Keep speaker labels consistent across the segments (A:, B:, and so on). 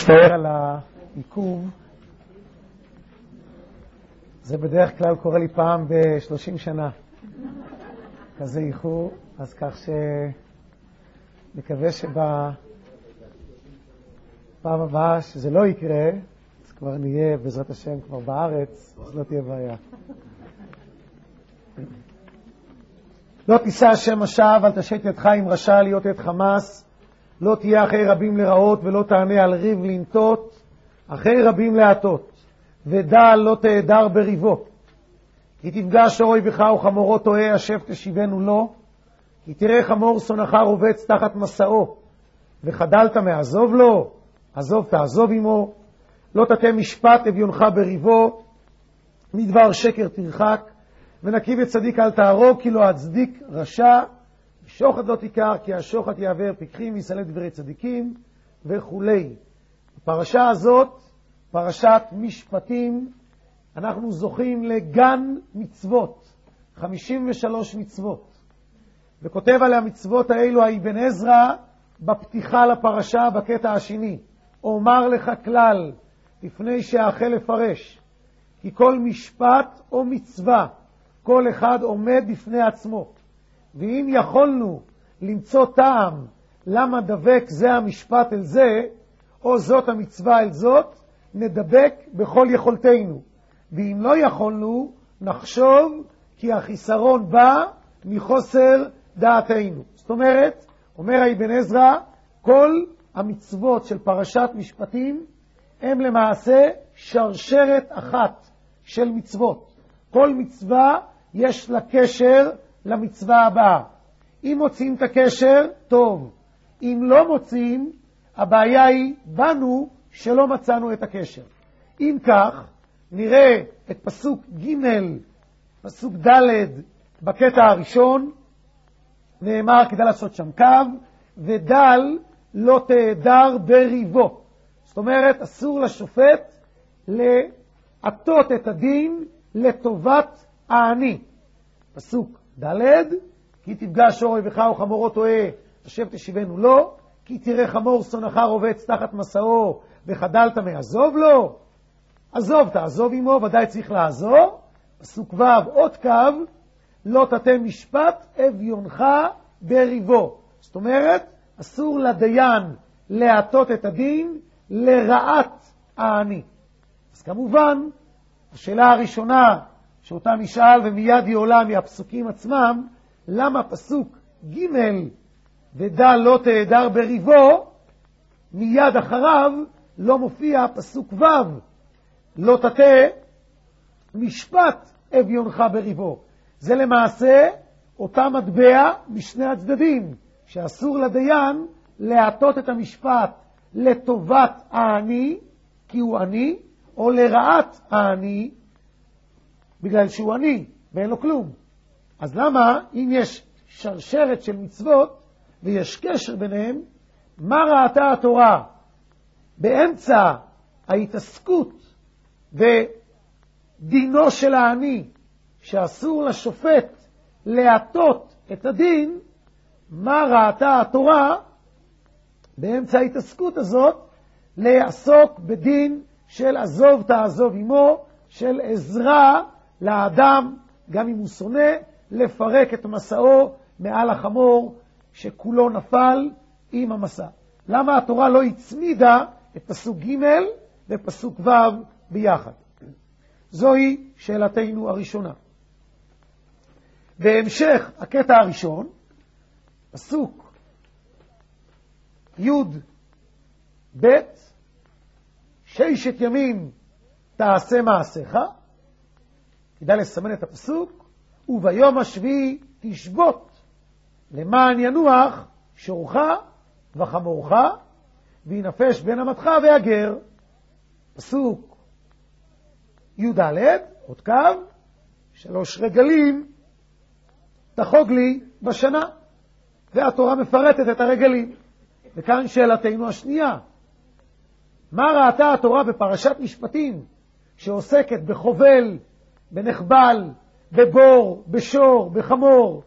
A: מצטער על העיכוב. זה בדרך כלל קורה לי פעם ב-30 שנה. כזה איחור, אז כך שנקווה שבפעם הבאה שזה לא יקרה, אז כבר נהיה בעזרת השם כבר בארץ, אז לא תהיה בעיה. לא תישא השם השווא, אל תשת ידך עם רשע להיות יד חמאס, לא תהיה אחרי רבים לרעות ולא תענה על ריב לנטות, אחרי רבים להטות, ודל לא תהדר בריבו. כי תפגש אויבך וחמורו טועה, השב תשיבנו לו, כי תראה חמור שונאך רובץ תחת מסעו, וחדלת מעזוב לו, עזוב תעזוב עמו, לא תטה משפט אביונך בריבו, מדבר שקר תרחק, ונקי וצדיק אל תהרוג, כי לא הצדיק רשע, שוחד לא תיקח, כי השוחד יעבר פיקחים ויסלט דברי צדיקים, וכולי. בפרשה הזאת, פרשת משפטים, אנחנו זוכים לגן מצוות, 53 מצוות. וכותב על המצוות האלו האבן עזרא בפתיחה לפרשה בקטע השני. אומר לך כלל, לפני שאחל לפרש, כי כל משפט או מצווה, כל אחד עומד בפני עצמו. ואם יכולנו למצוא טעם למה דבק זה המשפט אל זה, או זאת המצווה אל זאת, נדבק בכל יכולתנו. ואם לא יכולנו, נחשוב כי החיסרון בא מחוסר דעתנו. זאת אומרת, אומר האבן עזרא, כל המצוות של פרשת משפטים הם למעשה שרשרת אחת של מצוות. כל מצווה יש לה קשר למצווה הבאה. אם מוצאים את הקשר, טוב. אם לא מוצאים, הבעיה היא בנו שלא מצאנו את הקשר. אם כך, נראה את פסוק ג' פסוק ד' בקטע הראשון, נאמר כדאי לעשות שם קו, ודל לא תהדר בריבו. זאת אומרת, אסור לשופט להטות את הדין לטובת העני. פסוק ד', כי תפגש אויבך וחמורו טועה, השב תשיבנו לו, כי תראה חמור שונאך רובץ תחת מסעו, וחדלת מעזוב לו, עזוב תעזוב עמו, ודאי צריך לעזור. פסוק ו' עוד קו, לא תטה משפט אביונך בריבו. זאת אומרת, אסור לדיין להטות את הדין לרעת העני. אז כמובן, השאלה הראשונה שאותה נשאל ומיד היא עולה מהפסוקים עצמם, למה פסוק ג' ודל לא תהדר בריבו, מיד אחריו לא מופיע פסוק ו' לא תטה משפט אביונך בריבו. זה למעשה אותה מטבע משני הצדדים, שאסור לדיין להטות את המשפט לטובת העני, כי הוא עני, או לרעת העני, בגלל שהוא עני ואין לו כלום. אז למה, אם יש שרשרת של מצוות ויש קשר ביניהם, מה ראתה התורה באמצע ההתעסקות ודינו של העני, שאסור לשופט להטות את הדין, מה ראתה התורה באמצע ההתעסקות הזאת לעסוק בדין של עזוב תעזוב עמו, של עזרה לאדם, גם אם הוא שונא, לפרק את מסעו מעל החמור שכולו נפל עם המסע. למה התורה לא הצמידה את פסוק ג' ופסוק ו' ביחד? זוהי שאלתנו הראשונה. בהמשך הקטע הראשון, פסוק י' ב', ששת ימים תעשה מעשיך, כדאי לסמן את הפסוק, וביום השביעי תשבות, למען ינוח שורך וחמורך, וינפש בן אמתך והגר. פסוק י' ד' עוד קו, 3 רגלים תחוג לי בשנה, והתורה מפרטת את הרגלים. וכאן שאלתנו השנייה, מה ראתה התורה בפרשת משפטים שעוסקת בחובל, בנחבל, בבור, בשור, בחמור,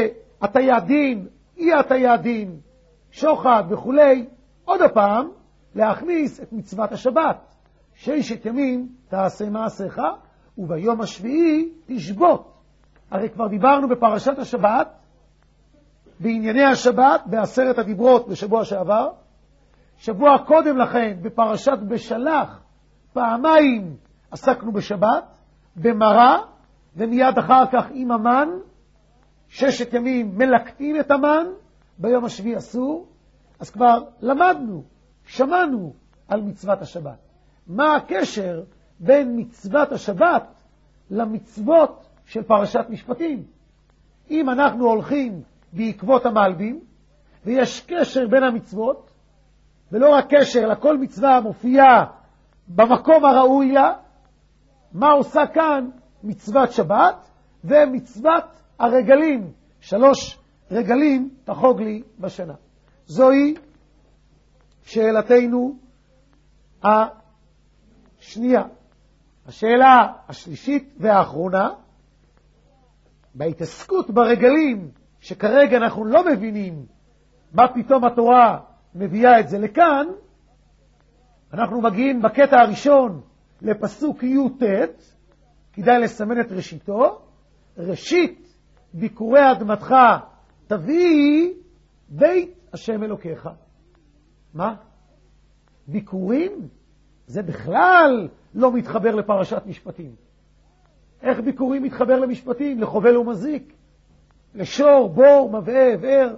A: בהטיית דין, אי הטיית דין, שוחד וכולי? עוד הפעם, להכניס את מצוות השבת. 6 ימים תעשה מעשיך, וביום השביעי תשבות. הרי כבר דיברנו בפרשת השבת, בענייני השבת, ב10 הדיברות בשבוע שעבר. שבוע קודם לכן, בפרשת בשלח, פעמיים עסקנו בשבת, במראה, ומיד אחר כך עם המן. 6 ימים מלקטים את המן, ביום השביעי אסור. אז כבר למדנו, שמענו על מצוות השבת. מה הקשר בין מצוות השבת למצוות של פרשת משפטים? אם אנחנו הולכים בעקבות המלבים, ויש קשר בין המצוות, ולא רק קשר, אלא כל מצווה מופיעה במקום הראוי לה, מה עושה כאן מצוות שבת ומצוות הרגלים? 3 רגלים תחוג לי בשנה. זוהי שאלתנו השנייה. השאלה השלישית והאחרונה, בהתעסקות ברגלים, שכרגע אנחנו לא מבינים מה פתאום התורה מביאה את זה לכאן, אנחנו מגיעים בקטע הראשון לפסוק י"ט, כדאי לסמן את ראשיתו. ראשית ביקורי אדמתך תביא בית השם אלוקיך. מה? ביקורים? זה בכלל לא מתחבר לפרשת משפטים. איך ביקורים מתחבר למשפטים? לחובל ומזיק, לשור, בור, מבעה, הבאר.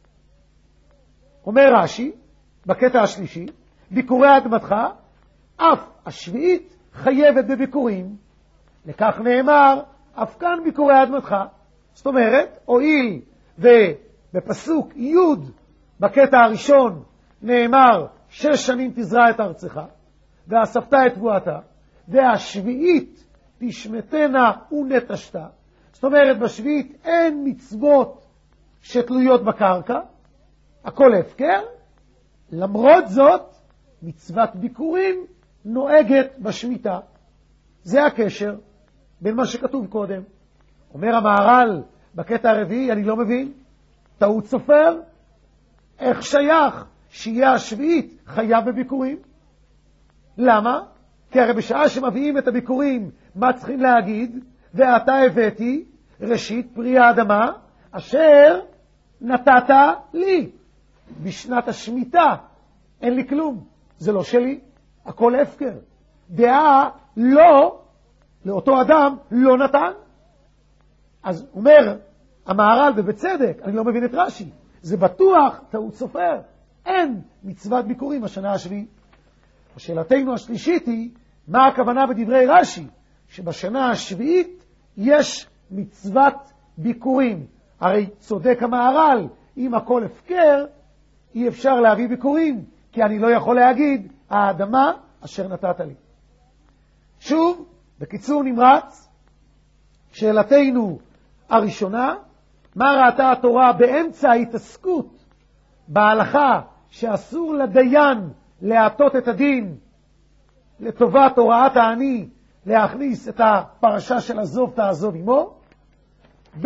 A: אומר רש"י, בקטע השלישי, ביקורי אדמתך, אף השביעית חייבת בביקורים. לכך נאמר, אף כאן ביקורי אדמתך. זאת אומרת, הואיל ובפסוק י' בקטע הראשון נאמר 6 שנים תזרע את ארצך, ואספת את תבואתה, והשביעית תשמטנה ונטשתה. זאת אומרת, בשביעית אין מצוות שתלויות בקרקע, הכל הפקר. למרות זאת, מצוות ביקורים נוהגת בשמיטה. זה הקשר בין מה שכתוב קודם. אומר המהר"ל בקטע הרביעי, אני לא מבין, טעות סופר, איך שייך שיהיה השביעית חייב בביקורים? למה? כי הרי בשעה שמביאים את הביקורים, מה צריכים להגיד? ואתה הבאתי ראשית פרי האדמה אשר נתת לי. בשנת השמיטה אין לי כלום, זה לא שלי, הכל הפקר. דעה לא, לאותו אדם לא נתן. אז אומר המהר"ל ובצדק, אני לא מבין את רש"י, זה בטוח טעות סופר, אין מצוות ביקורים השנה השביעית. השאלתנו השלישית היא, מה הכוונה בדברי רש"י? שבשנה השביעית יש מצוות ביקורים. הרי צודק המהר"ל, אם הכל הפקר, אי אפשר להביא ביקורים, כי אני לא יכול להגיד, האדמה אשר נתת לי. שוב, בקיצור נמרץ, שאלתנו הראשונה, מה ראתה התורה באמצע ההתעסקות בהלכה שאסור לדיין להטות את הדין לטובת הוראת העני, להכניס את הפרשה של עזוב תעזוב עמו? ב',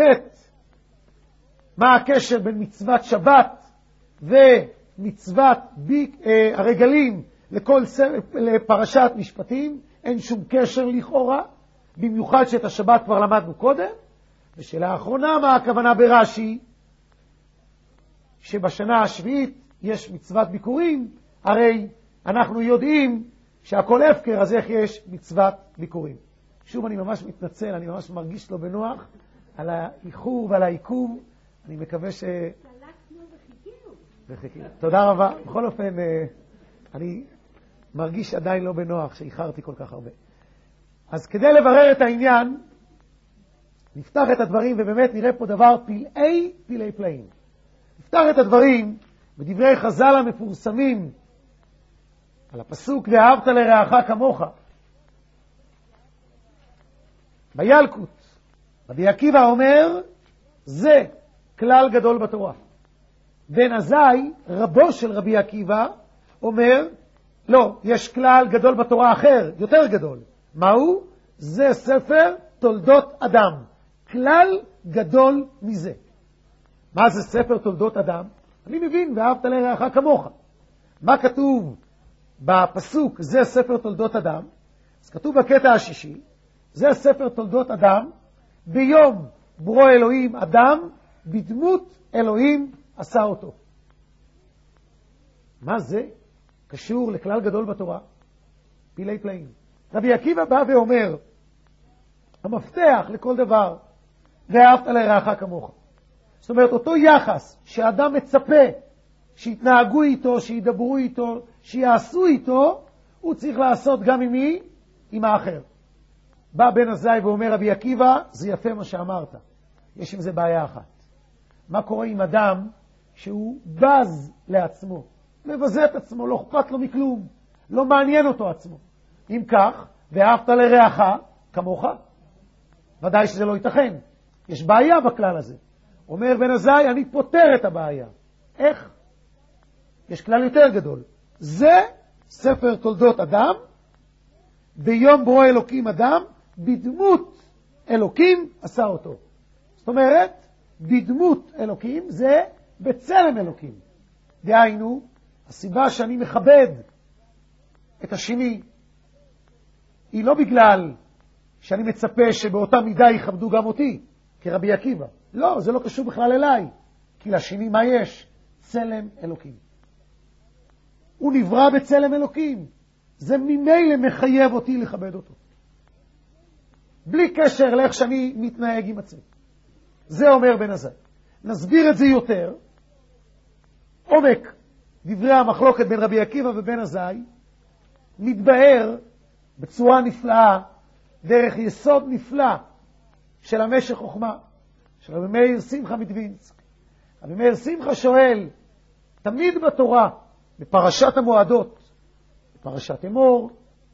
A: מה הקשר בין מצוות שבת ומצוות הרגלים לפרשת משפטים? אין שום קשר לכאורה, במיוחד שאת השבת כבר למדנו קודם. ושאלה האחרונה, מה הכוונה ברש"י שבשנה השביעית יש מצוות ביקורים? הרי אנחנו יודעים שהכל הפקר, אז איך יש מצוות ביקורים? שוב, אני ממש מתנצל, אני ממש מרגיש לא בנוח על האיחור ועל העיכוב. אני מקווה ש... וחיכינו. תודה רבה. בכל אופן, אני מרגיש עדיין לא בנוח שאיחרתי כל כך הרבה. אז כדי לברר את העניין, נפתח את הדברים ובאמת נראה פה דבר פלאי פלאים. נפתח את הדברים בדברי חז"ל המפורסמים על הפסוק ואהבת לרעך כמוך. בילקוט, רבי עקיבא אומר, זה כלל גדול בתורה. בן עזאי, רבו של רבי עקיבא, אומר, לא, יש כלל גדול בתורה אחר, יותר גדול. מהו? זה ספר תולדות אדם. כלל גדול מזה. מה זה ספר תולדות אדם? אני מבין, ואהבת לרעך כמוך. מה כתוב בפסוק, זה ספר תולדות אדם, אז כתוב בקטע השישי, זה ספר תולדות אדם, ביום ברוא אלוהים אדם, בדמות אלוהים עשה אותו. מה זה? קשור לכלל גדול בתורה, פילי פלאים. רבי עקיבא בא ואומר, המפתח לכל דבר, ואהבת לרעך כמוך. זאת אומרת, אותו יחס שאדם מצפה שיתנהגו איתו, שידברו איתו, שיעשו איתו, הוא צריך לעשות גם עם מי? עם האחר. בא בן עזאי ואומר, רבי עקיבא, זה יפה מה שאמרת. יש עם זה בעיה אחת. מה קורה עם אדם שהוא בז לעצמו, מבזה את עצמו, לא אכפת לו מכלום, לא מעניין אותו עצמו. אם כך, ואהבת לרעך כמוך, ודאי שזה לא ייתכן. יש בעיה בכלל הזה. אומר בן עזאי, אני פותר את הבעיה. איך? יש כלל יותר גדול. זה ספר תולדות אדם, ביום ברוא אלוקים אדם, בדמות אלוקים עשה אותו. זאת אומרת, בדמות אלוקים זה בצלם אלוקים. דהיינו, הסיבה שאני מכבד את השני, היא לא בגלל שאני מצפה שבאותה מידה יכבדו גם אותי, כרבי עקיבא. לא, זה לא קשור בכלל אליי. כי לשני מה יש? צלם אלוקים. הוא נברא בצלם אלוקים. זה ממילא מחייב אותי לכבד אותו. בלי קשר לאיך שאני מתנהג עם עצמי. זה אומר בן עזאי. נסביר את זה יותר. עומק דברי המחלוקת בין רבי עקיבא ובן עזאי מתבהר בצורה נפלאה דרך יסוד נפלא של המשך חוכמה של רבי מאיר שמחה מדווינסק. רבי מאיר שמחה שואל, תמיד בתורה, בפרשת המועדות, בפרשת אמור,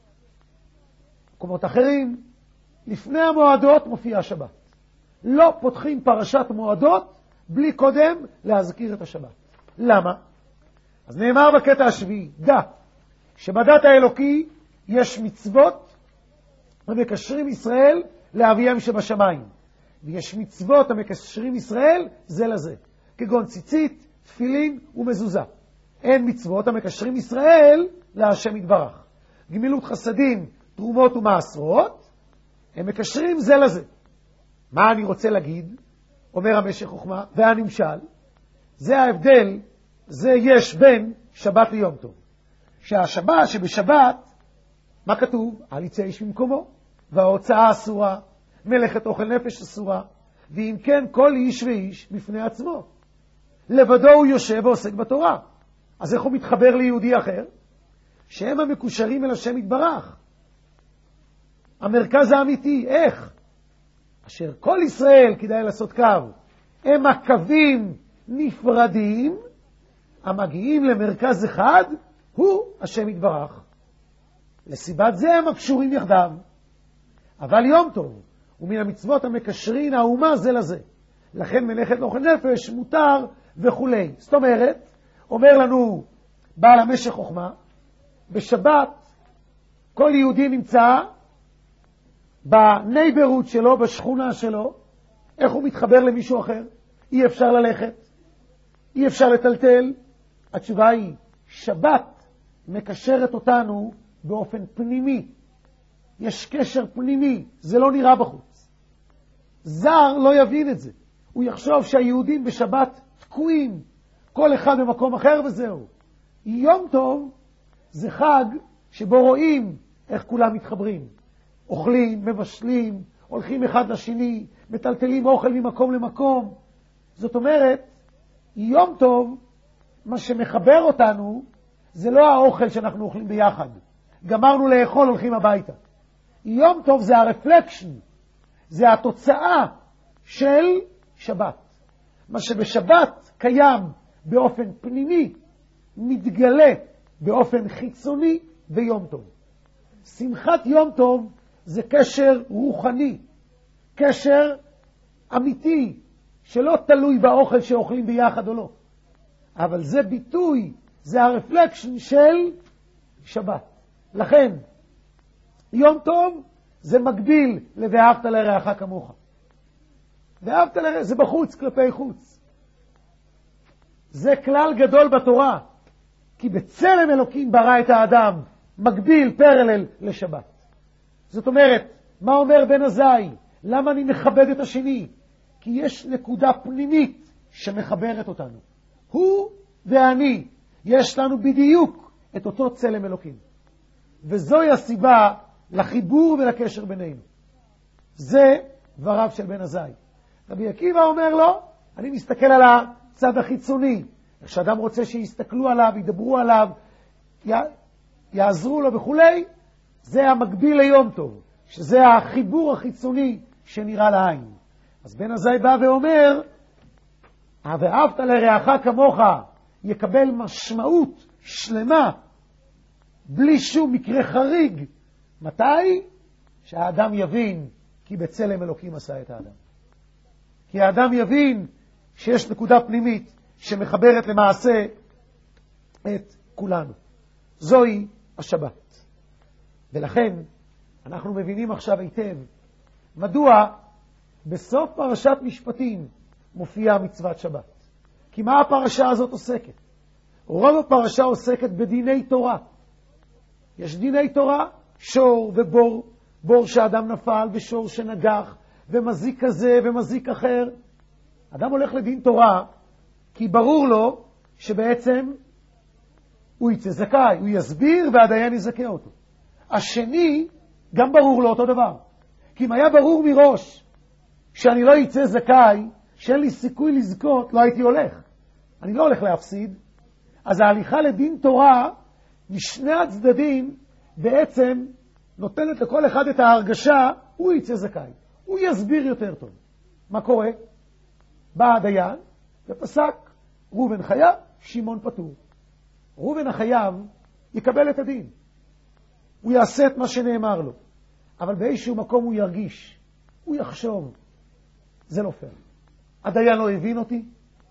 A: מקומות אחרים, לפני המועדות מופיע השבת. לא פותחים פרשת מועדות בלי קודם להזכיר את השבת. למה? אז נאמר בקטע השביעי, דע שבדת האלוקי יש מצוות המקשרים ישראל לאביהם שבשמיים. ויש מצוות המקשרים ישראל זה לזה, כגון ציצית, תפילין ומזוזה. אין מצוות המקשרים ישראל להשם יתברך. גמילות חסדים, תרומות ומעשרות, הם מקשרים זה לזה. מה אני רוצה להגיד? אומר המשך חוכמה, והנמשל, זה ההבדל, זה יש בין שבת ליום טוב. שהשבת, שבשבת, מה כתוב? אל יצא איש ממקומו, וההוצאה אסורה, מלאכת אוכל נפש אסורה, ואם כן כל איש ואיש בפני עצמו. לבדו הוא יושב ועוסק בתורה. אז איך הוא מתחבר ליהודי אחר? שהם המקושרים אל השם יתברך. המרכז האמיתי, איך? אשר כל ישראל, כדאי לעשות קו, הם הקווים נפרדים, המגיעים למרכז אחד, הוא השם יתברך. לסיבת זה הם הקשורים יחדיו. אבל יום טוב, ומן המצוות המקשרים האומה זה לזה. לכן מלאכת אוכל נפש מותר וכו'. זאת אומרת, אומר לנו בעל המשך חוכמה, בשבת כל יהודי נמצא בנייברות שלו, בשכונה שלו. איך הוא מתחבר למישהו אחר? אי אפשר ללכת, אי אפשר לטלטל. התשובה היא, שבת מקשרת אותנו באופן פנימי. יש קשר פנימי, זה לא נראה בחוץ. זר לא יבין את זה. הוא יחשוב שהיהודים בשבת תקועים, כל אחד במקום אחר וזהו. יום טוב זה חג שבו רואים איך כולם מתחברים. אוכלים, מבשלים, הולכים אחד לשני, מטלטלים אוכל ממקום למקום. זאת אומרת, יום טוב, מה שמחבר אותנו, זה לא האוכל שאנחנו אוכלים ביחד. גמרנו לאכול, הולכים הביתה. יום טוב זה הרפלקשן, זה התוצאה של שבת. מה שבשבת קיים באופן פנימי, מתגלה באופן חיצוני ביום טוב. שמחת יום טוב זה קשר רוחני, קשר אמיתי, שלא תלוי באוכל שאוכלים ביחד או לא. אבל זה ביטוי, זה הרפלקשן של שבת. לכן, יום טוב זה מקביל ל"ואהבת לרעך כמוך". ואהבת לרעך זה בחוץ, כלפי חוץ. זה כלל גדול בתורה. כי בצלם אלוקים ברא את האדם, מקביל, פרלל לשבת. זאת אומרת, מה אומר בן עזאי? למה אני מכבד את השני? כי יש נקודה פנימית שמחברת אותנו. הוא ואני, יש לנו בדיוק את אותו צלם אלוקים. וזוהי הסיבה לחיבור ולקשר בינינו. זה דבריו של בן עזאי. רבי עקיבא אומר לו, אני מסתכל על הצד החיצוני. איך שאדם רוצה שיסתכלו עליו, ידברו עליו, יעזרו לו וכולי, זה המקביל ליום טוב, שזה החיבור החיצוני שנראה לעין. אז בן עזאי בא ואומר, ואהבת לרעך כמוך, יקבל משמעות שלמה, בלי שום מקרה חריג. מתי? שהאדם יבין כי בצלם אלוקים עשה את האדם. כי האדם יבין שיש נקודה פנימית שמחברת למעשה את כולנו. זוהי השבת. ולכן אנחנו מבינים עכשיו היטב מדוע בסוף פרשת משפטים מופיעה מצוות שבת. כי מה הפרשה הזאת עוסקת? רוב הפרשה עוסקת בדיני תורה. יש דיני תורה, שור ובור, בור שאדם נפל ושור שנגח, ומזיק כזה ומזיק אחר. אדם הולך לדין תורה כי ברור לו שבעצם הוא יצא זכאי, הוא יסביר והדיין יזכה אותו. השני גם ברור לו אותו דבר. כי אם היה ברור מראש שאני לא יצא זכאי, שאין לי סיכוי לזכות, לא הייתי הולך. אני לא הולך להפסיד. אז ההליכה לדין תורה משני הצדדים בעצם נותנת לכל אחד את ההרגשה, הוא יצא זכאי. הוא יסביר יותר טוב. מה קורה? בא הדיין ופסק, ראובן חייב, שמעון פטור. ראובן החייב יקבל את הדין. הוא יעשה את מה שנאמר לו. אבל באיזשהו מקום הוא ירגיש, הוא יחשוב, זה לא פייר. הדיין לא הבין אותי,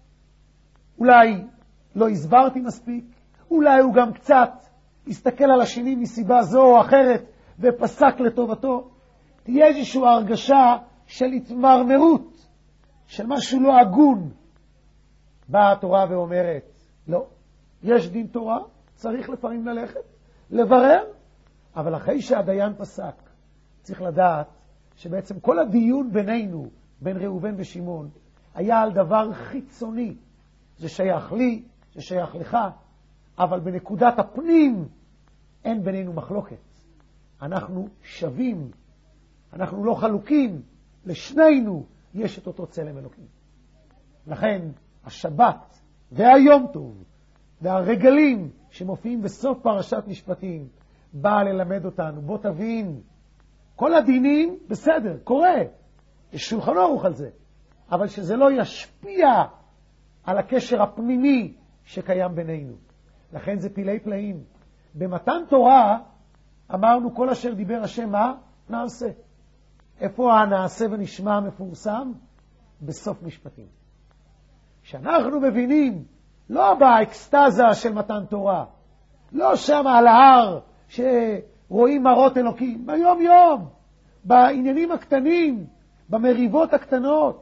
A: אולי לא הסברתי מספיק, אולי הוא גם קצת הסתכל על השני מסיבה זו או אחרת ופסק לטובתו. תהיה איזושהי הרגשה של התמרמרות, של משהו לא הגון. באה התורה ואומרת, לא, יש דין תורה, צריך לפעמים ללכת, לברר, אבל אחרי שהדיין פסק, צריך לדעת שבעצם כל הדיון בינינו, בין ראובן ושמעון, היה על דבר חיצוני. זה שייך לי, זה שייך לך, אבל בנקודת הפנים אין בינינו מחלוקת. אנחנו שווים, אנחנו לא חלוקים, לשנינו יש את אותו צלם אלוקים. לכן השבת והיום טוב והרגלים שמופיעים בסוף פרשת משפטים באה ללמד אותנו, בוא תבין, כל הדינים בסדר, קורה, יש שולחן ערוך על זה, אבל שזה לא ישפיע על הקשר הפנימי שקיים בינינו. לכן זה פלאי פלאים. במתן תורה אמרנו כל אשר דיבר השם מה? נעשה. איפה הנעשה ונשמע מפורסם? בסוף משפטים. שאנחנו מבינים, לא באקסטזה של מתן תורה, לא שם על ההר שרואים מראות אלוקים, ביום יום, בעניינים הקטנים, במריבות הקטנות,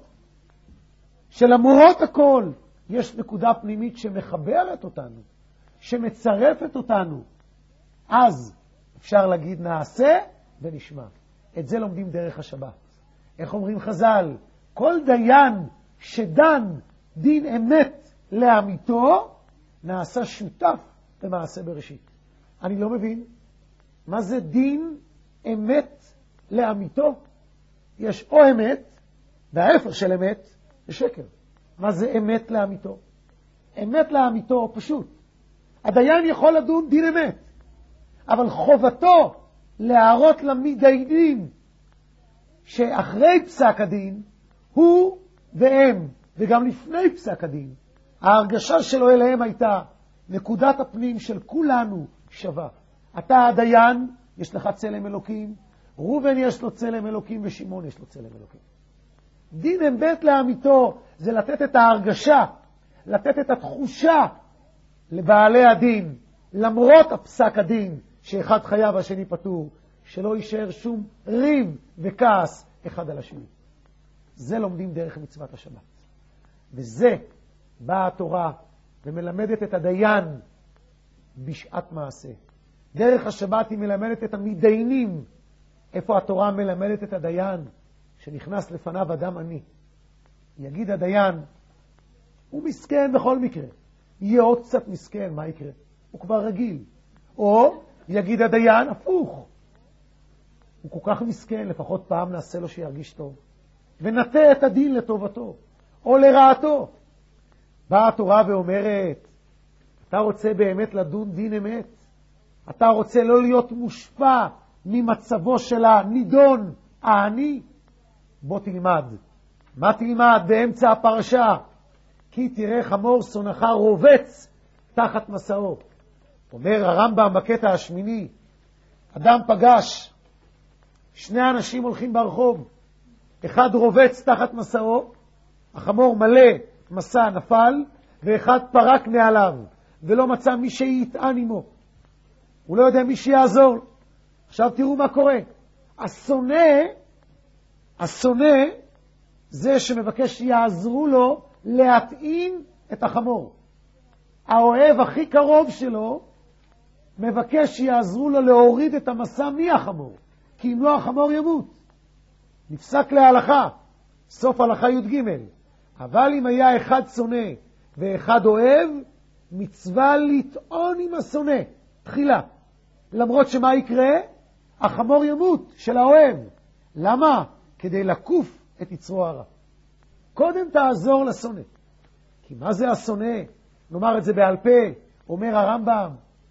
A: שלמרות הכל יש נקודה פנימית שמחברת אותנו, שמצרפת אותנו. אז אפשר להגיד נעשה ונשמע. את זה לומדים דרך השבת. איך אומרים חז"ל? כל דיין שדן דין אמת לאמיתו, נעשה שותף במעשה בראשית. אני לא מבין. מה זה דין אמת לאמיתו? יש או אמת, וההפך של אמת זה שקר. מה זה אמת לאמיתו? אמת לאמיתו פשוט. הדיין יכול לדון דין אמת, אבל חובתו להראות למתדיינים שאחרי פסק הדין, הוא והם, וגם לפני פסק הדין, ההרגשה שלו אליהם הייתה, נקודת הפנים של כולנו שווה. אתה הדיין, יש לך צלם אלוקים, ראובן יש לו צלם אלוקים ושמעון יש לו צלם אלוקים. דין אמת לאמיתו זה לתת את ההרגשה, לתת את התחושה לבעלי הדין, למרות הפסק הדין שאחד חייב והשני פטור, שלא יישאר שום ריב וכעס אחד על השני. זה לומדים דרך מצוות השבת. וזה באה התורה ומלמדת את הדיין בשעת מעשה. דרך השבת היא מלמדת את המתדיינים. איפה התורה מלמדת את הדיין? שנכנס לפניו אדם עני. יגיד הדיין, הוא מסכן בכל מקרה. יהיה עוד קצת מסכן, מה יקרה? הוא כבר רגיל. או יגיד הדיין, הפוך. הוא כל כך מסכן, לפחות פעם נעשה לו שירגיש טוב. ונטה את הדין לטובתו, או לרעתו. באה התורה ואומרת, אתה רוצה באמת לדון דין אמת? אתה רוצה לא להיות מושפע ממצבו של הנידון העני? בוא תלמד. מה תלמד באמצע הפרשה? כי תראה חמור שונאך רובץ תחת מסעו. אומר הרמב"ם בקטע השמיני, אדם פגש, שני אנשים הולכים ברחוב, אחד רובץ תחת מסעו, החמור מלא מסע נפל, ואחד פרק מעליו, ולא מצא מי שיטען עמו. הוא לא יודע מי שיעזור. עכשיו תראו מה קורה. השונא זה שמבקש שיעזרו לו להטעין את החמור. האוהב הכי קרוב שלו מבקש שיעזרו לו להוריד את המסע מהחמור, כי אם לא החמור ימות. נפסק להלכה, סוף הלכה י"ג. אבל אם היה אחד שונא ואחד אוהב, מצווה לטעון עם השונא תחילה. למרות שמה יקרה? החמור ימות של האוהב. למה? כדי לקוף את יצרו הרע. קודם תעזור לשונא. כי מה זה השונא? נאמר את זה בעל פה, אומר הרמב"ם.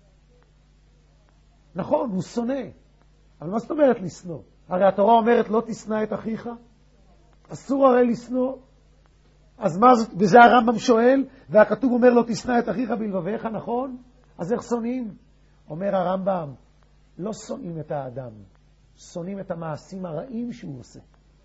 A: נכון, הוא שונא. אבל מה זאת אומרת לשנוא? הרי התורה אומרת לא תשנא את אחיך. אסור הרי לשנוא. אז מה זאת? וזה הרמב"ם שואל, והכתוב אומר לא תשנא את אחיך בלבביך, נכון? אז איך שונאים? אומר הרמב"ם, לא שונאים את האדם, שונאים את המעשים הרעים שהוא עושה.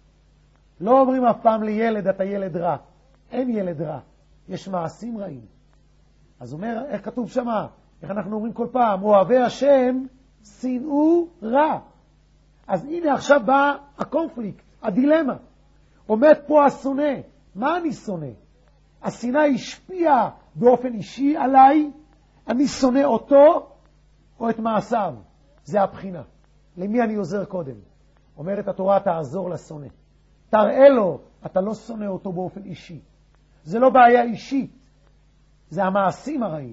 A: לא אומרים אף פעם לילד, אתה ילד רע. אין ילד רע, יש מעשים רעים. אז אומר, איך כתוב שמה? איך אנחנו אומרים כל פעם? אוהבי השם, שנאו רע. אז הנה עכשיו בא הקונפליקט, הדילמה. עומד פה השונא. מה אני שונא? השנאה השפיעה באופן אישי עליי, אני שונא אותו או את מעשיו. זה הבחינה. למי אני עוזר קודם? אומרת התורה, תעזור לשונא. תראה לו, אתה לא שונא אותו באופן אישי. זה לא בעיה אישית, זה המעשים הרעים.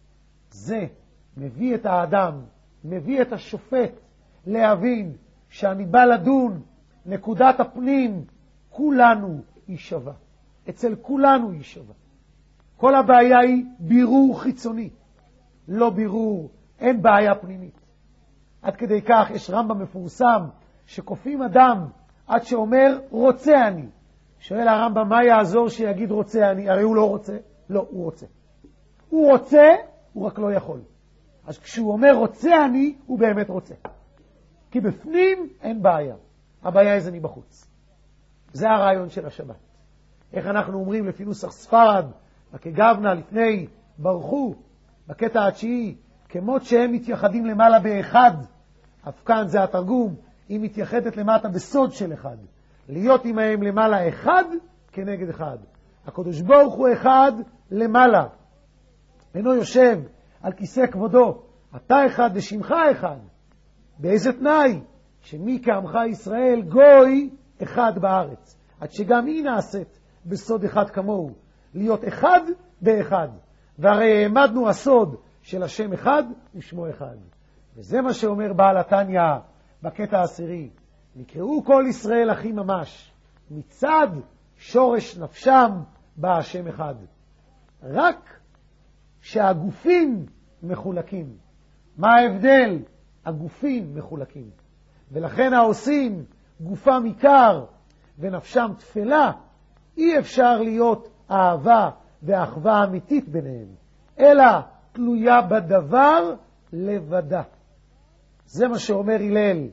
A: זה מביא את האדם, מביא את השופט להבין שאני בא לדון, נקודת הפנים, כולנו היא שווה. אצל כולנו היא שווה. כל הבעיה היא בירור חיצוני, לא בירור, אין בעיה פנימית. עד כדי כך יש רמב"ם מפורסם שכופים אדם עד שאומר רוצה אני. שואל הרמב"ם מה יעזור שיגיד רוצה אני? הרי הוא לא רוצה. לא, הוא רוצה. הוא רוצה, הוא רק לא יכול. אז כשהוא אומר רוצה אני, הוא באמת רוצה. כי בפנים אין בעיה. הבעיה היא זה מבחוץ. זה הרעיון של השבת. איך אנחנו אומרים לפי נוסח ספרד, וכגבנה לפני ברכו, בקטע התשיעי, כמות שהם מתייחדים למעלה באחד, אף כאן זה התרגום, היא מתייחדת למטה בסוד של אחד. להיות עמהם למעלה אחד כנגד אחד. הקדוש ברוך הוא אחד למעלה. אינו יושב על כיסא כבודו. אתה אחד ושמך אחד. באיזה תנאי? שמי כעמך ישראל גוי אחד בארץ. עד שגם היא נעשית בסוד אחד כמוהו. להיות אחד באחד. והרי העמדנו הסוד של השם אחד ושמו אחד. וזה מה שאומר בעל התניא בקטע העשירי. נקראו כל ישראל אחים ממש. מצד שורש נפשם בא השם אחד. רק שהגופים מחולקים. מה ההבדל? הגופים מחולקים. ולכן העושים גופם עיקר ונפשם תפלה, אי אפשר להיות אהבה ואחווה אמיתית ביניהם, אלא תלויה בדבר לבדה. זה מה שאומר הלל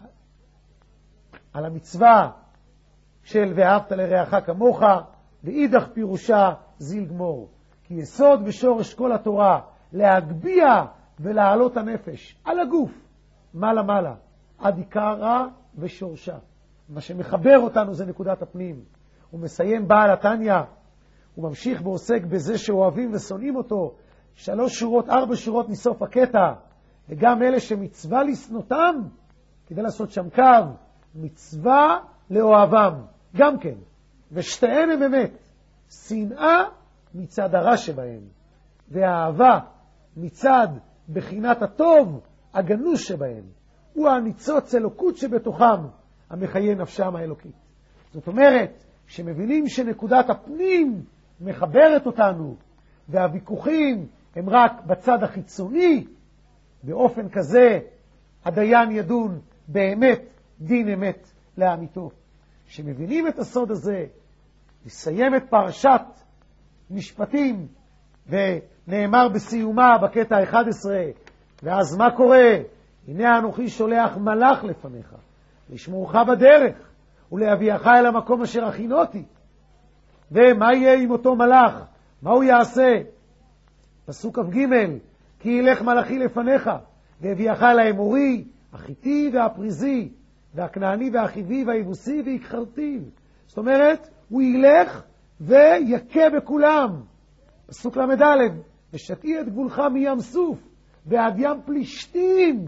A: על המצווה של ואהבת לרעך כמוך, ואידך פירושה זיל גמור. כי יסוד ושורש כל התורה להגביה ולהעלות הנפש על הגוף, מעלה מעלה, עד עיקרה ושורשה. מה שמחבר אותנו זה נקודת הפנים. הוא מסיים בעל התניא, הוא ממשיך ועוסק בזה שאוהבים ושונאים אותו, 4 שורות מסוף הקטע, וגם אלה שמצווה לסנותם, כדי לעשות שם קו, מצווה לאוהבם, גם כן. ושתיהן הם אמת, שנאה מצד הרע שבהם, והאהבה מצד בחינת הטוב הגנוש שבהם, הוא הניצוץ אלוקות שבתוכם, המחיה נפשם האלוקית. זאת אומרת, שמבינים שנקודת הפנים מחברת אותנו, והוויכוחים הם רק בצד החיצוני, באופן כזה הדיין ידון באמת דין אמת לאמיתו. שמבינים את הסוד הזה, לסיים את פרשת משפטים, ונאמר בסיומה בקטע 11, ואז מה קורה? הנה אנוכי שולח מלאך לפניך, לשמורך בדרך, ולהביאך אל המקום אשר הכינותי. ומה יהיה עם אותו מלאך? מה הוא יעשה? פסוק כ"ג, כי ילך מלאכי לפניך, והביאך אל האמורי, החיתי והפריזי, והכנעני והחיבי והיבוסי והכחרתי. זאת אומרת, הוא ילך ויקה בכולם. פסוק למד, ושתי את גבולך מים סוף, ועד ים פלישתים.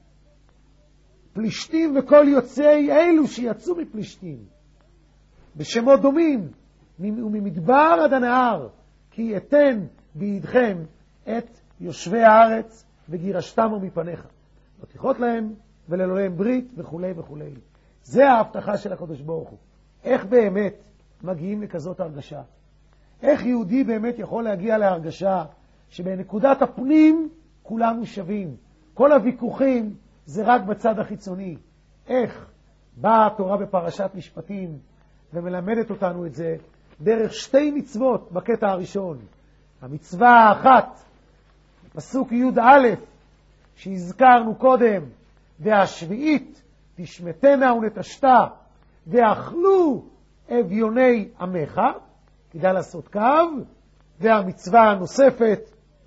A: פלישתים וכל יוצאי אלו שיצאו מפלישתים. בשמות דומים, וממדבר עד הנהר, כי אתן בידכם את יושבי הארץ, וגירשתם מפניך. לא תכרות להם ולאלוהיהם ברית וכו' וכו'. זה ההבטחה של הקדוש ברוך הוא. איך באמת מגיעים לכזאת הרגשה? איך יהודי באמת יכול להגיע להרגשה שבנקודת הפנים כולנו שווים? כל הוויכוחים זה רק בצד החיצוני. איך באה התורה בפרשת משפטים ומלמדת אותנו את זה דרך 2 מצוות בקטע הראשון. המצווה האחת, פסוק י"א, שהזכרנו קודם, והשביעית תשמטנה ונטשתה, ואכלו אביוני עמך, כדאי לעשות קו, והמצווה הנוספת,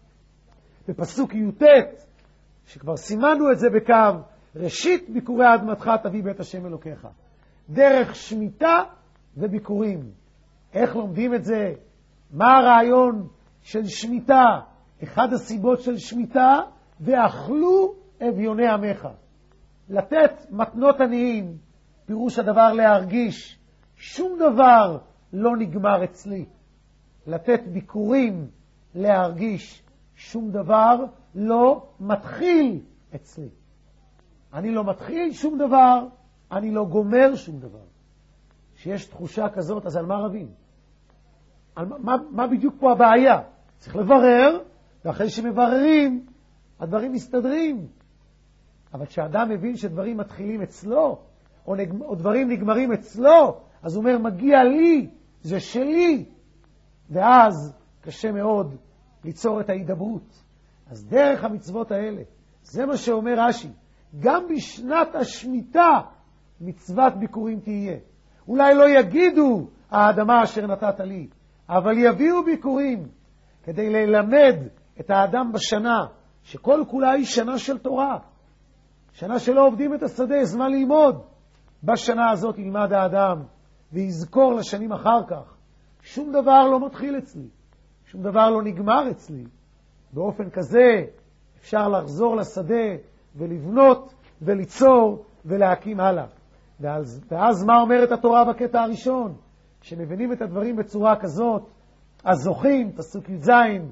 A: בפסוק י"ט, שכבר סימנו את זה בקו, ראשית ביקורי אדמתך תביא בית השם אלוקיך. דרך שמיטה וביקורים. איך לומדים את זה? מה הרעיון של שמיטה? אחד הסיבות של שמיטה, ואכלו אביוני עמך. לתת מתנות עניים, פירוש הדבר להרגיש, שום דבר לא נגמר אצלי. לתת ביקורים, להרגיש, שום דבר לא מתחיל אצלי. אני לא מתחיל שום דבר, אני לא גומר שום דבר. שיש תחושה כזאת, אז על מה רבים? מה בדיוק פה הבעיה? צריך לברר, ואחרי שמבררים, הדברים מסתדרים. אבל כשאדם מבין שדברים מתחילים אצלו, או דברים נגמרים אצלו, אז הוא אומר, מגיע לי, זה שלי. ואז קשה מאוד ליצור את ההידברות. אז דרך המצוות האלה, זה מה שאומר רש"י, גם בשנת השמיטה מצוות ביקורים תהיה. אולי לא יגידו האדמה אשר נתת לי, אבל יביאו ביקורים כדי ללמד את האדם בשנה, שכל כולה היא שנה של תורה, שנה שלא עובדים את השדה, זמן ללמוד. בשנה הזאת ילמד האדם ויזכור לשנים אחר כך. שום דבר לא מתחיל אצלי, שום דבר לא נגמר אצלי. באופן כזה אפשר לחזור לשדה ולבנות וליצור ולהקים הלאה. ואז מה אומרת התורה בקטע הראשון? שמבינים את הדברים בצורה כזאת, אז זוכים, פסוק י"ז,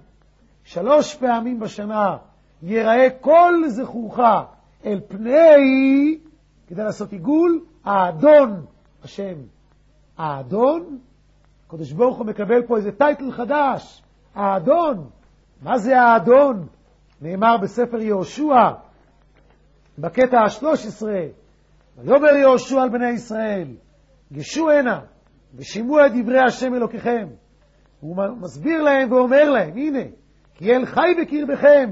A: 3 פעמים בשנה יראה כל זכורך אל פני, כדי לעשות עיגול, האדון השם. האדון, הקדוש ברוך הוא מקבל פה איזה טייטל חדש, האדון. מה זה האדון? נאמר בספר יהושע, בקטע ה-13, ויאמר יהושע על בני ישראל, גשו הנה ושמעו את דברי השם אלוקיכם. הוא מסביר להם ואומר להם, הנה, כי אל חי בקרבכם,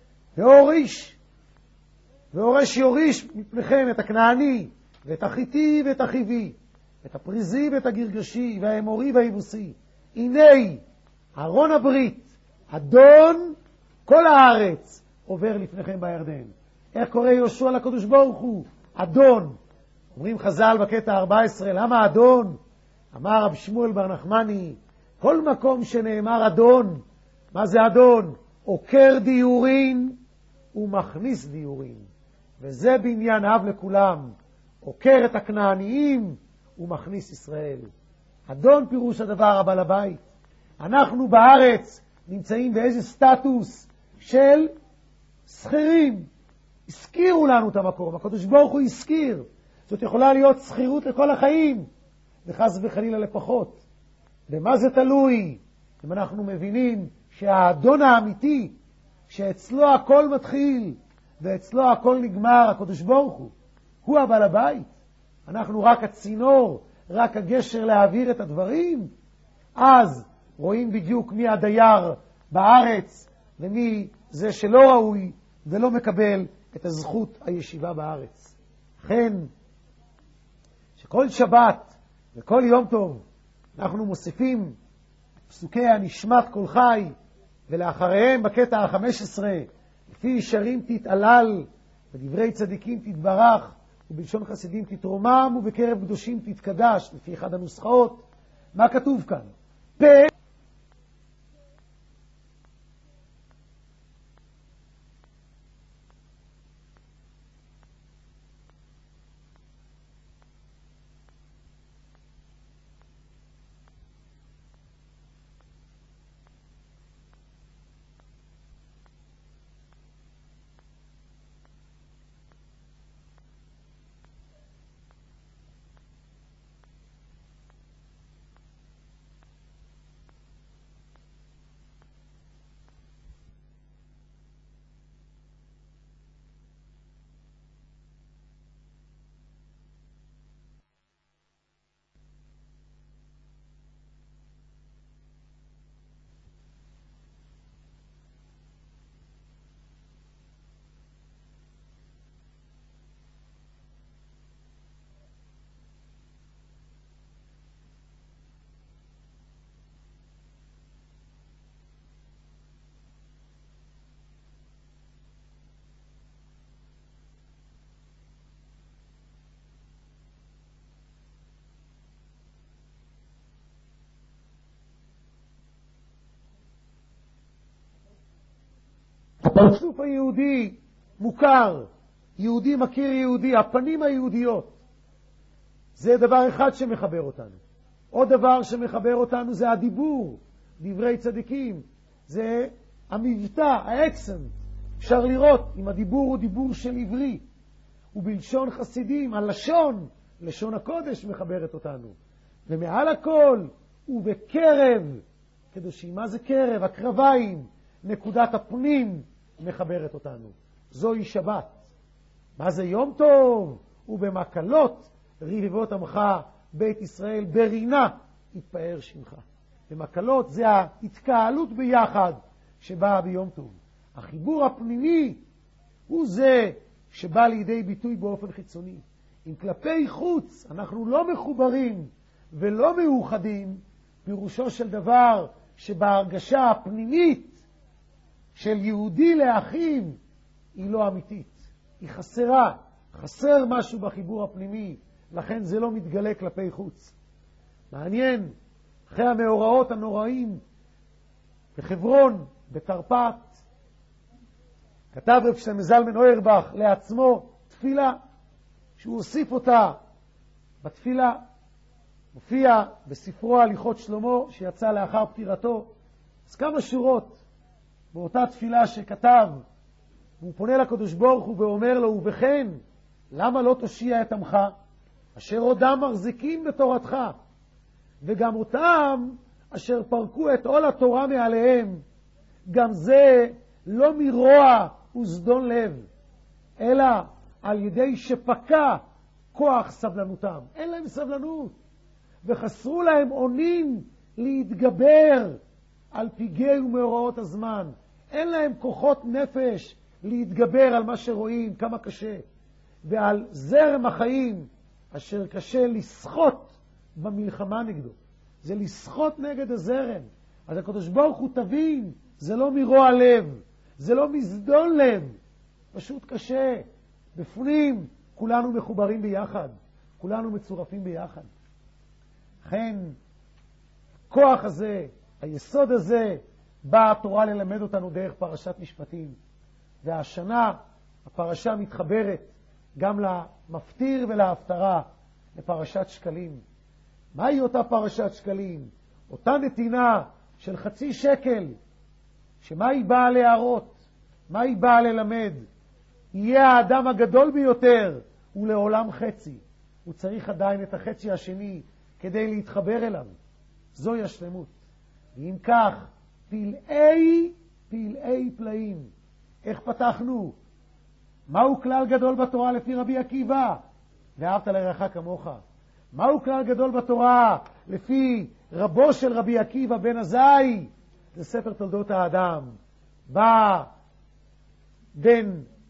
A: והורש יוריש מפניכם את הכנעני, ואת החיתי ואת החיבי, את הפריזי ואת הגרגשי, והאמורי והיבוסי. הנה, ארון הברית, אדון כל הארץ, עובר לפניכם בירדן. איך קורא יהושע לקדוש ברוך הוא? אדון. אומרים חז"ל בקטע 14, למה אדון? אמר רב שמואל בר נחמני, כל מקום שנאמר אדון, מה זה אדון? עוקר דיורין ומכניס דיורין. וזה בניין אב לכולם. עוקר את הכנעניים ומכניס ישראל. אדון פירוש הדבר הבעל הבית. אנחנו בארץ נמצאים באיזה סטטוס של שכירים. הזכירו לנו את המקום. הקדוש ברוך הוא הזכיר. זאת יכולה להיות שכירות לכל החיים. וחס וחלילה לפחות. במה זה תלוי? אם אנחנו מבינים שהאדון האמיתי, שאצלו הכל מתחיל, ואצלו הכל נגמר, הקדוש ברוך הוא הבעל הבית. אנחנו רק הצינור, רק הגשר להעביר את הדברים. אז רואים בדיוק מי הדייר בארץ, ומי זה שלא ראוי ולא מקבל את הזכות הישיבה בארץ. לכן, שכל שבת וכל יום טוב אנחנו מוסיפים פסוקי הנשמת כל חי, ולאחריהם בקטע ה-15, לפי שרים תתעלל, בדברי צדיקים תתברך, ובלשון חסידים תתרומם, ובקרב קדושים תתקדש, לפי אחד הנוסחאות. מה כתוב כאן? פה הפרצוף היהודי מוכר, יהודי מכיר יהודי, הפנים היהודיות. זה דבר אחד שמחבר אותנו. עוד דבר שמחבר אותנו זה הדיבור, דברי צדיקים. זה המבטא, האקסנט. אפשר לראות אם הדיבור הוא דיבור של עברי. ובלשון חסידים, הלשון, לשון הקודש מחברת אותנו. ומעל הכל, ובקרב, קדושים. מה זה קרב? הקרביים, נקודת הפנים מחברת אותנו. זוהי שבת. מה זה יום טוב? ובמקלות רבבות עמך בית ישראל ברינה יתפאר שמך. במקלות זה ההתקהלות ביחד שבאה ביום טוב. החיבור הפנימי הוא זה שבא לידי ביטוי באופן חיצוני. אם כלפי חוץ אנחנו לא מחוברים ולא מאוחדים, פירושו של דבר שבהרגשה הפנימית של יהודי לאחיו היא לא אמיתית. היא חסרה. חסר משהו בחיבור הפנימי. לכן זה לא מתגלה כלפי חוץ. מעניין, אחרי המאורעות הנוראים בחברון, בתרפ"ט, כתב רב שלמה זלמן אוירבך לעצמו תפילה, שהוא הוסיף אותה בתפילה, מופיע בספרו הליכות שלמה שיצא לאחר פטירתו. אז כמה שורות באותה תפילה שכתב, והוא פונה לקדוש ברוך הוא ואומר לו, ובכן, למה לא תושיע את עמך, אשר עודם מחזיקים בתורתך, וגם אותם אשר פרקו את עול התורה מעליהם, גם זה לא מרוע וזדון לב, אלא על ידי שפקע כוח סבלנותם. אין להם סבלנות, וחסרו להם אונים להתגבר על פגעי ומאורעות הזמן. אין להם כוחות נפש להתגבר על מה שרואים, כמה קשה. ועל זרם החיים, אשר קשה לשחות במלחמה נגדו. זה לשחות נגד הזרם. אז הקדוש ברוך הוא תבין, זה לא מרוע לב, זה לא מזדון לב, פשוט קשה. בפנים כולנו מחוברים ביחד, כולנו מצורפים ביחד. לכן, הכוח הזה, היסוד הזה, באה התורה ללמד אותנו דרך פרשת משפטים. והשנה הפרשה מתחברת גם למפטיר ולהפטרה, לפרשת שקלים. מהי אותה פרשת שקלים? אותה נתינה של 0.5 שקל, שמה היא באה להראות? מה היא באה ללמד? יהיה האדם הגדול ביותר, ולעולם חצי. הוא צריך עדיין את החצי השני כדי להתחבר אליו. זוהי השלמות. ואם כך, פלאי פלאים. איך פתחנו? מהו כלל גדול בתורה לפי רבי עקיבא? ואהבת לרעך כמוך. מהו כלל גדול בתורה לפי רבו של רבי עקיבא בן עזאי? זה ספר תולדות האדם. בא בן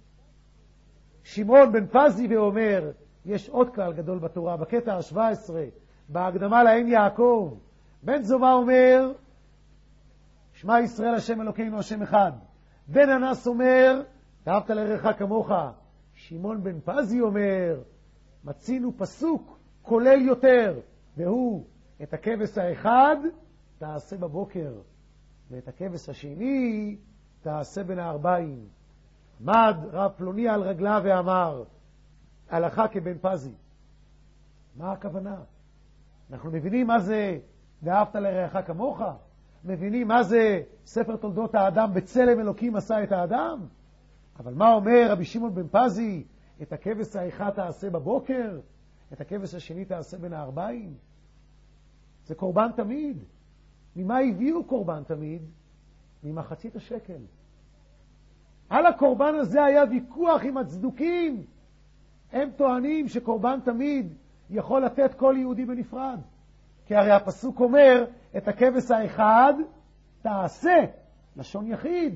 A: שמעון בן פזי ואומר, יש עוד כלל גדול בתורה, בקטע ה-17, בהקדמה לעין יעקב. בן זומא אומר, שמע ישראל השם אלוקינו השם אחד. בן אנס אומר, ואהבת לרעך כמוך. שמעון בן פזי אומר, מצינו פסוק כולל יותר, והוא, את הכבש האחד תעשה בבוקר, ואת הכבש השני תעשה בין 40. עמד רב פלוני על רגלה ואמר, הלכה כבן פזי. מה הכוונה? אנחנו מבינים מה זה ואהבת לרעך כמוך? מבינים מה זה ספר תולדות האדם, בצלם אלוקים עשה את האדם? אבל מה אומר רבי שמעון בן פזי? את הכבש האחד תעשה בבוקר, את הכבש השני תעשה בין 40. זה קורבן תמיד. ממה הביאו קורבן תמיד? ממחצית השקל. על הקורבן הזה היה ויכוח עם הצדוקים. הם טוענים שקורבן תמיד יכול לתת כל יהודי בנפרד. כי הרי הפסוק אומר, את הכבש האחד תעשה, לשון יחיד.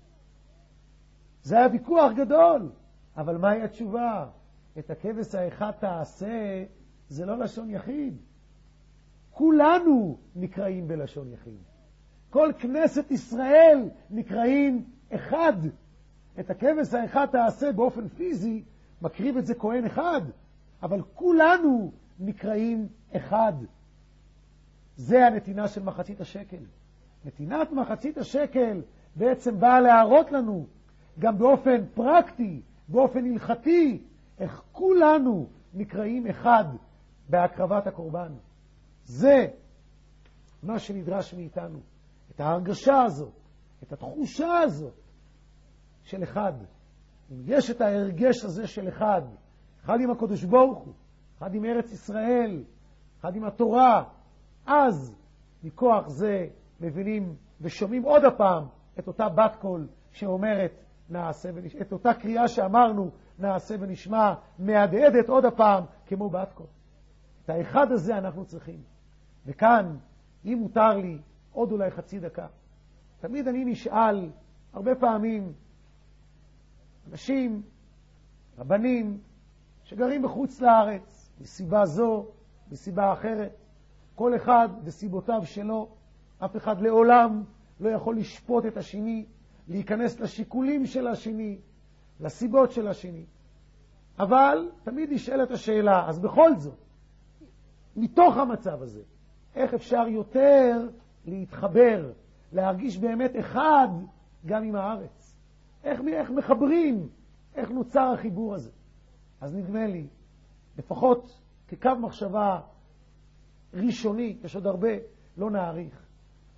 A: זה היה ויכוח גדול. אבל מהי התשובה? את הכבש האחד תעשה, זה לא לשון יחיד. כולנו נקראים בלשון יחיד. כל כנסת ישראל נקראים אחד. את הכבש האחד תעשה באופן פיזי, מקריב את זה כהן אחד, אבל כולנו נקראים אחד. זה הנתינה של מחצית השקל. נתינת מחצית השקל בעצם באה להראות לנו, גם באופן פרקטי, באופן הלכתי, איך כולנו נקראים אחד בהקרבת הקורבן. זה מה שנדרש מאיתנו. את ההרגשה הזאת, את התחושה הזאת של אחד. אם יש את ההרגש הזה של אחד, אחד עם הקדוש ברוך הוא, אחד עם ארץ ישראל, אחד עם התורה, אז מכוח זה מבינים ושומעים עוד הפעם את אותה בת קול שאומרת נעשה ונשמע, את אותה קריאה שאמרנו נעשה ונשמע, מהדהדת עוד הפעם כמו בת קול. את האחד הזה אנחנו צריכים. וכאן, אם מותר לי עוד אולי 0.5 דקה, תמיד אני נשאל הרבה פעמים אנשים, רבנים, שגרים בחוץ לארץ, מסיבה זו, מסיבה אחרת, כל אחד וסיבותיו שלו, אף אחד לעולם לא יכול לשפוט את השני, להיכנס לשיקולים של השני, לסיבות של השני. אבל תמיד נשאלת השאלה, אז בכל זאת, מתוך המצב הזה, איך אפשר יותר להתחבר, להרגיש באמת אחד גם עם הארץ? איך מחברים? איך נוצר החיבור הזה? אז נדמה לי, לפחות כקו מחשבה ראשוני, יש עוד הרבה, לא נעריך.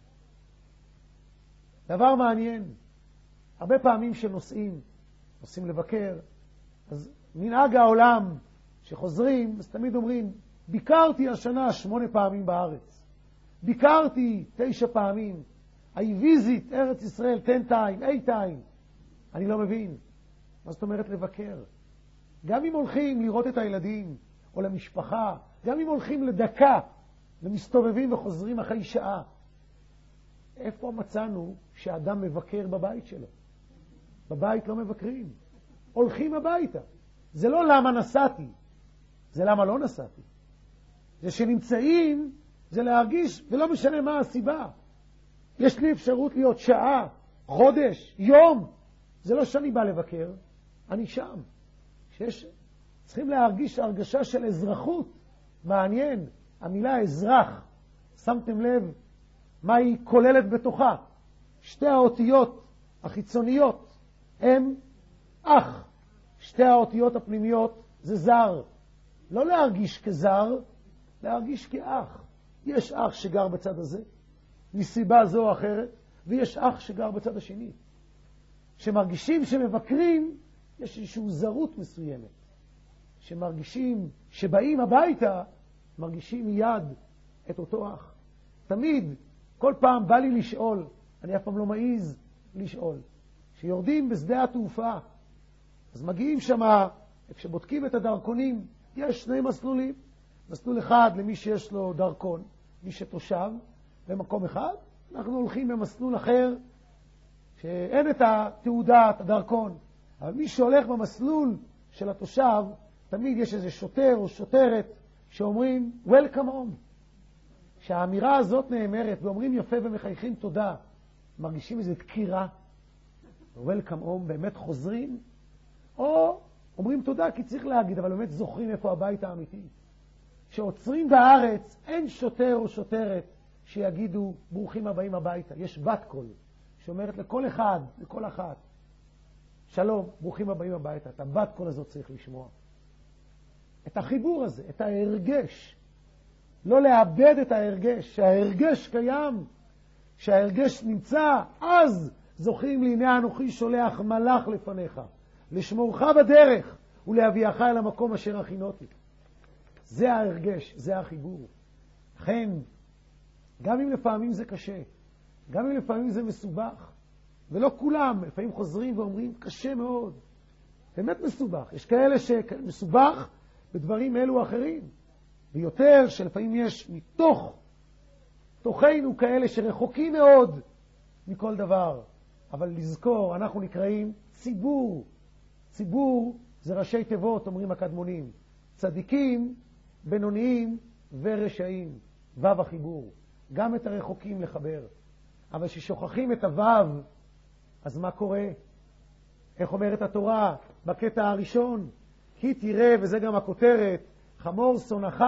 A: דבר מעניין, הרבה פעמים שנוסעים לבקר, אז מנהג העולם שחוזרים, אז תמיד אומרים, ביקרתי השנה 8 פעמים בארץ. ביקרתי 9 פעמים. I visit ארץ ישראל 10 times, 8 times. אני לא מבין. מה זאת אומרת לבקר? גם אם הולכים לראות את הילדים, או למשפחה, גם אם הולכים לדקה, ומסתובבים וחוזרים אחרי שעה, איפה מצאנו שאדם מבקר בבית שלו? בבית לא מבקרים. הולכים הביתה. זה לא למה נסעתי, זה למה לא נסעתי. זה שנמצאים, זה להרגיש, ולא משנה מה הסיבה. יש לי אפשרות להיות שעה, חודש, יום. זה לא שאני בא לבקר, אני שם. צריכים להרגיש הרגשה של אזרחות. מעניין, המילה אזרח, שמתם לב מה היא כוללת בתוכה? שתי האותיות החיצוניות הם אח. שתי האותיות הפנימיות זה זר. לא להרגיש כזר, להרגיש כאח. יש אח שגר בצד הזה, מסיבה זו או אחרת, ויש אח שגר בצד השני. שמרגישים שמבקרים, יש איזושהי זרות מסוימת. שמרגישים שבאים הביתה, מרגישים מיד את אותו אח. תמיד, כל פעם בא לי לשאול, אני אף פעם לא מעיז לשאול. שיורדים בשדה התעופה, אז מגיעים שמה, כשבודקים את הדרכונים, יש שני מסלולים. מסלול אחד למי שיש לו דרכון, מי שתושב במקום אחד. אנחנו הולכים במסלול אחר, שאין את התעודת, הדרכון. אבל מי שהולך במסלול של התושב, תמיד יש איזה שוטר או שוטרת שאומרים, Welcome home. שהאמירה הזאת נאמרת, ואומרים יפה ומחייכים תודה, מרגישים איזו דקירה. Welcome home, באמת חוזרים, או אומרים תודה כי צריך להגיד, אבל באמת זוכרים איפה הבית האמיתי. שעוצרים בארץ, אין שוטר או שוטרת שיגידו ברוכים הבאים הביתה. יש בת קול שאומרת לכל אחד, לכל אחת, שלום, ברוכים הבאים הביתה. את הבת קול הזאת צריך לשמוע. את החיבור הזה, את ההרגש. לא לאבד את ההרגש, שההרגש קיים, שההרגש נמצא, אז זוכים להנה אנוכי שולח מלאך לפניך, לשמורך בדרך ולהביאך אל המקום אשר הכינותי. זה ההרגש, זה החיבור. לכן, גם אם לפעמים זה קשה, גם אם לפעמים זה מסובך, ולא כולם, לפעמים חוזרים ואומרים, קשה מאוד. באמת מסובך. יש כאלה שמסובך בדברים אלו או אחרים. ויותר שלפעמים יש תוכנו כאלה שרחוקים מאוד מכל דבר. אבל לזכור, אנחנו נקראים ציבור. ציבור זה ראשי תיבות, אומרים הקדמונים. צדיקים, בינוניים ורשעים. וו החיבור. גם את הרחוקים לחבר. אבל ששוכחים את הוו, אז מה קורה? איך אומרת התורה בקטע הראשון? כי תראה, וזה גם הכותרת, חמור שונאך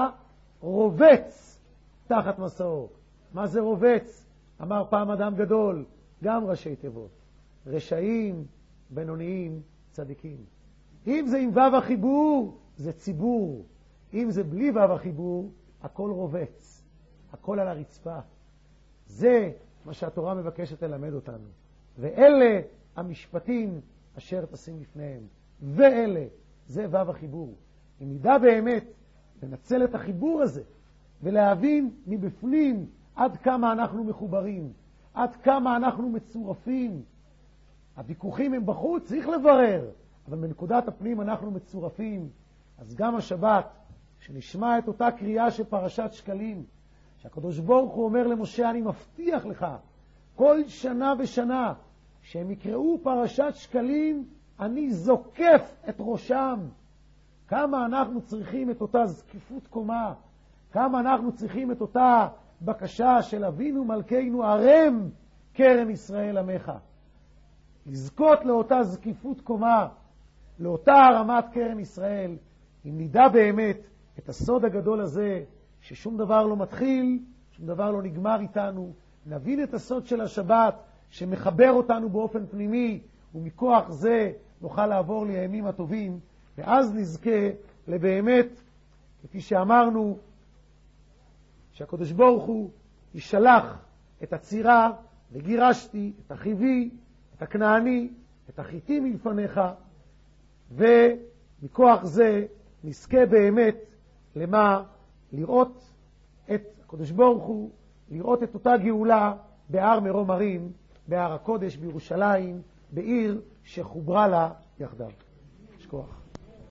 A: רובץ תחת מסעו. מה זה רובץ? אמר פעם אדם גדול, גם ראשי תיבות. רשעים, בינוניים, צדיקים. אם זה עם וו החיבור, זה ציבור. אם זה בלי וו החיבור, הכל רובץ. הכל על הרצפה. זה מה שהתורה מבקשת ללמד אותנו. ואלה המשפטים אשר תשים לפניהם. ואלה, זה וו החיבור. אם נדע באמת לנצל את החיבור הזה, ולהבין מבפנים עד כמה אנחנו מחוברים, עד כמה אנחנו מצורפים. הוויכוחים הם בחוץ, צריך לברר, אבל בנקודת הפנים אנחנו מצורפים. אז גם השבת, שנשמע את אותה קריאה של פרשת שקלים, שהקדוש ברוך הוא אומר למשה, אני מבטיח לך, כל שנה ושנה, שהם יקראו פרשת שקלים, אני זוקף את ראשם. כמה אנחנו צריכים את אותה זקיפות קומה, כמה אנחנו צריכים את אותה בקשה של אבינו מלכנו, הרם כרם ישראל עמך. לזכות לאותה זקיפות קומה, לאותה הרמת כרם ישראל, אם נדע באמת את הסוד הגדול הזה, ששום דבר לא מתחיל, שום דבר לא נגמר איתנו, נבין את הסוד של השבת, שמחבר אותנו באופן פנימי, ומכוח זה נוכל לעבור לימים הטובים, ואז נזכה לבאמת, כפי שאמרנו, שהקדוש ברוך הוא ישלח את הצירה, וגירשתי את החיבי, את הכנעני, את החיתי מלפניך, ומכוח זה נזכה באמת למה? לראות את הקדוש ברוך הוא, לראות את אותה גאולה בהר מרום הרים, בהר הקודש בירושלים, בעיר שחוברה לה יחדיו. יש כוח.